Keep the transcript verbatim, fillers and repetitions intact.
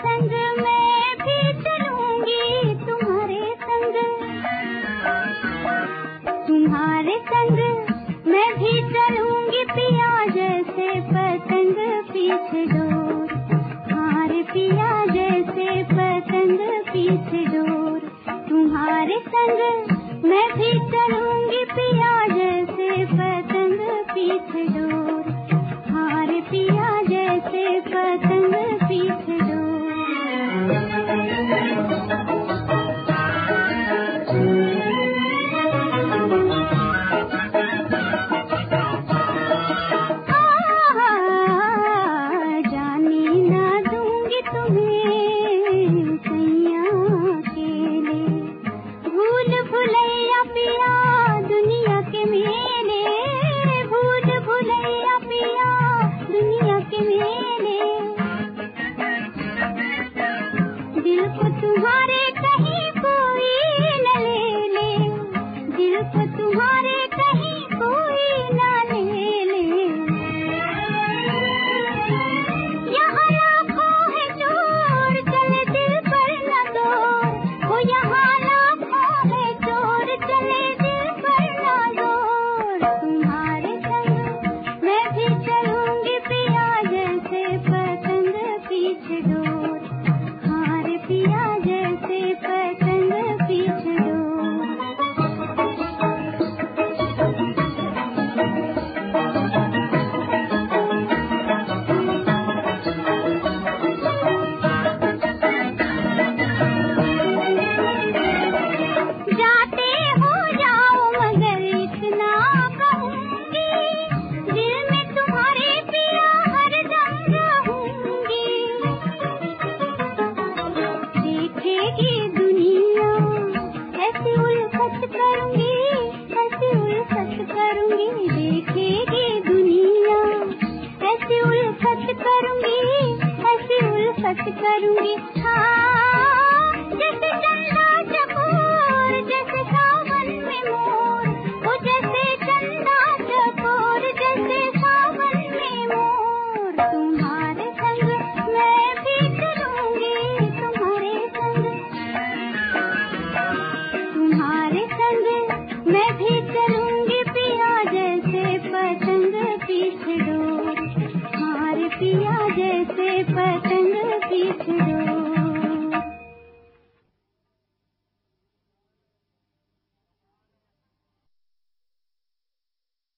संग मैं भी चलूंगी तुम्हारे संग, तुम्हारे संग मैं भी चलूंगी पिया जैसे पतंग पीछे डोर, हार पिया जैसे पतंग पीछे डोर, तुम्हारे संग मैं भी चलूंगी पिया जैसे पतंग पीछे डोर, हार पिया जैसे पतंग पीछे डोर। पिया जैसे पतंग पीछे डोर।